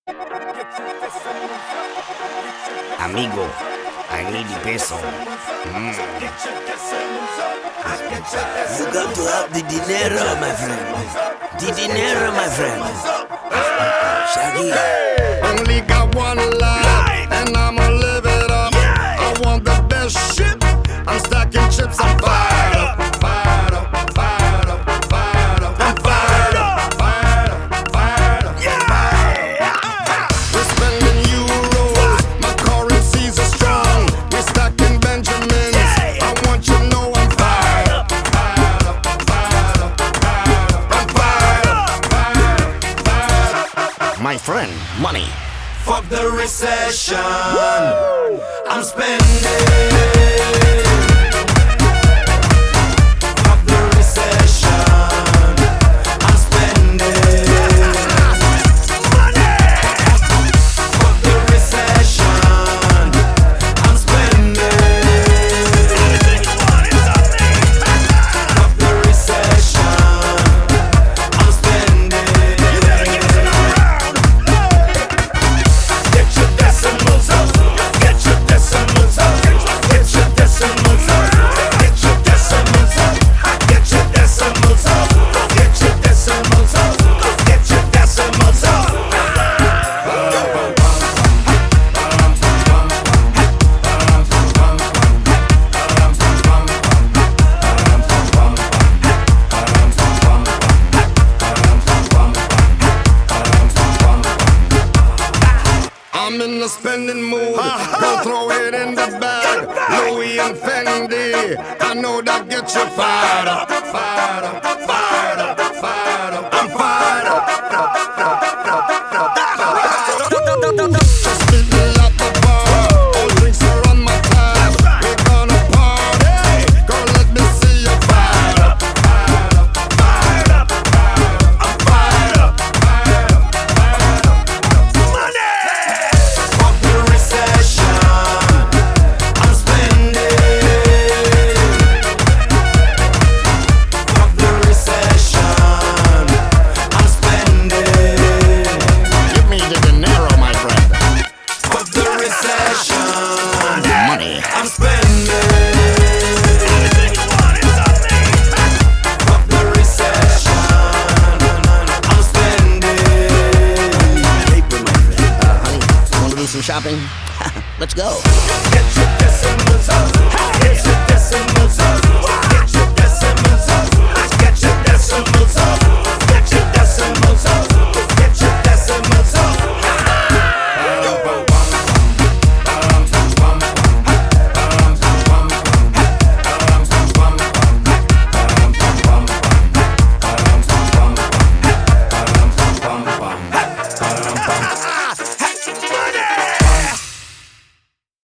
Amigo, I need the peso. You got to have the dinero, my friend. The dinero, my friend. Shaggy. Only got one life, and I'ma live it up. I want the best shit. I'm stacking chips. I'm fired up, fired up, fired up, fired up. I'm fired up, fired up, fired up. We're spending euros. My currencies are strong. We're stacking Benjamins. I want you to know I'm fired up, fired up, fired up, fired up. I'm fired up, fired up, fired up. My friend, money. Fuck the recession. I'm spending. Fuck the recession. I'm spending. Fuck the recession. I'm spending. Fuck the recession. I'm spending. Get your decimals up. Get your decimals up. Get your decimals up. Get your decimals up. Get your decimals up. Get your decimals up. Get your decimals up. I'm in the spending mood. Don't throw it in the bag. Louis and Fendi. I know that gets you fired up. Fired up. Fired up. Fired up. I'm fired up. Just meet me at the bar. All drinks are on my tab. We're gonna party. Girl, let me see you fired up. Fired up. Fired up. Fired up. I'm fired up. Fired up. Fired up. Money. Fuck the recession. I'm spending. Fuck the recession. I'm spending. Give me the dinero, my friend. Fuck the recession. Money. I'm spending. Fuck the recession. I'm spending. Paper, my friend. Honey, wanna do some shopping? Let's go. Get your decimals up.